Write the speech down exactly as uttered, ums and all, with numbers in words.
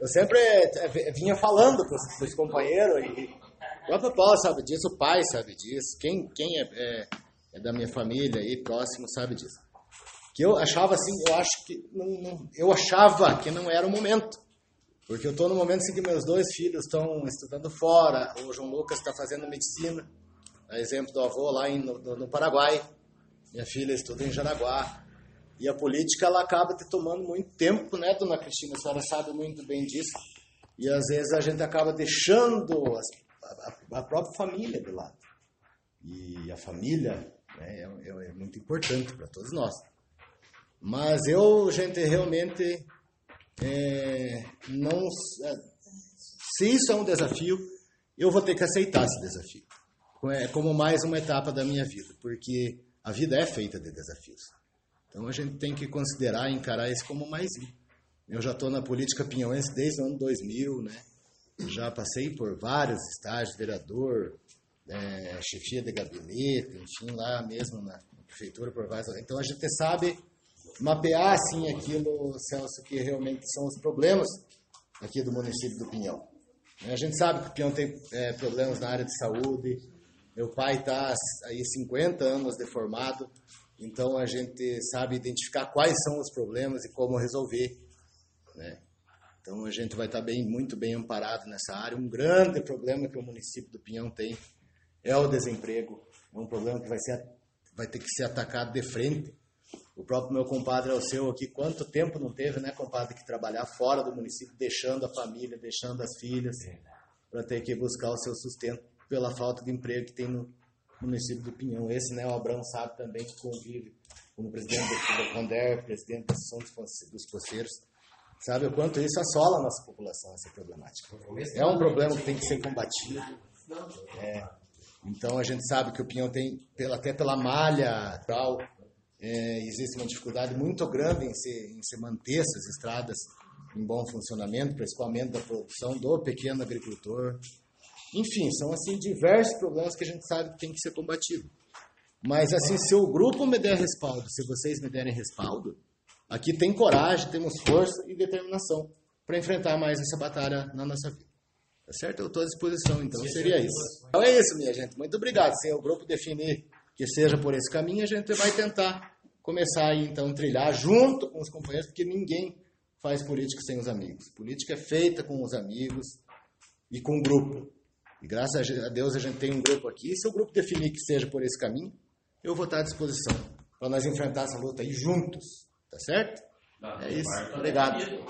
eu sempre é, vinha falando com os companheiros, e o próprio Paulo sabe disso, o pai sabe disso, quem, quem é, é, é da minha família aí, próximo, sabe disso. Que eu achava assim, eu acho que não, não, eu achava que não era o momento. Porque eu estou no momento em que meus dois filhos estão estudando fora, o João Lucas está fazendo medicina, a exemplo do avô lá em, no, no Paraguai, minha filha estuda em Jaraguá. E a política, ela acaba te tomando muito tempo, né, dona Cristina? A senhora sabe muito bem disso. E às vezes a gente acaba deixando as, a, a própria família de lado. E a família, né, é, é muito importante para todos nós. Mas eu, gente, realmente, é, não, se isso é um desafio, eu vou ter que aceitar esse desafio. É como mais uma etapa da minha vida, porque a vida é feita de desafios. Então a gente tem que considerar e encarar isso como mais um. Eu já estou na política pinhauense desde o ano dois mil, né? Já passei por vários estágios, vereador, é, chefia de gabinete, enfim, lá mesmo na prefeitura, por vários. Então a gente sabe mapear, assim, aquilo, Celso, que realmente são os problemas aqui do município do Pinhão. A gente sabe que o Pinhão tem é, problemas na área de saúde. Meu pai está aí cinquenta anos de formado, então a gente sabe identificar quais são os problemas e como resolver, né? Então a gente vai estar bem, muito bem amparado nessa área. Um grande problema que o município do Pinhão tem é o desemprego. É um problema que vai, ser, vai ter que ser atacado de frente. O próprio meu compadre Alceu aqui, quanto tempo não teve, né, compadre, que trabalhar fora do município, deixando a família, deixando as filhas, para ter que buscar o seu sustento pela falta de emprego que tem no município do Pinhão. Esse, né, o Abrão sabe também que convive como presidente da Conder, presidente da Associação dos Poceiros, sabe o quanto isso assola a nossa população, essa problemática. É um problema que tem que ser combatido. É, então a gente sabe que o Pinhão tem, até pela malha tal, é, existe uma dificuldade muito grande em se, em se manter essas estradas em bom funcionamento, principalmente da produção do pequeno agricultor. Enfim, são assim diversos problemas que a gente sabe que tem que ser combatido. Mas assim, se o grupo me der respaldo, se vocês me derem respaldo, aqui tem coragem, temos força e determinação para enfrentar mais essa batalha na nossa vida. Tá certo? Eu estou à disposição, então seria isso. Então é isso, minha gente. Muito obrigado. Se o grupo definir que seja por esse caminho, a gente vai tentar começar aí, então, trilhar junto com os companheiros, porque ninguém faz política sem os amigos. Política é feita com os amigos e com o grupo. E graças a Deus a gente tem um grupo aqui. E se o grupo definir que seja por esse caminho, eu vou estar à disposição para nós enfrentar essa luta aí juntos. Tá certo? É isso. Obrigado.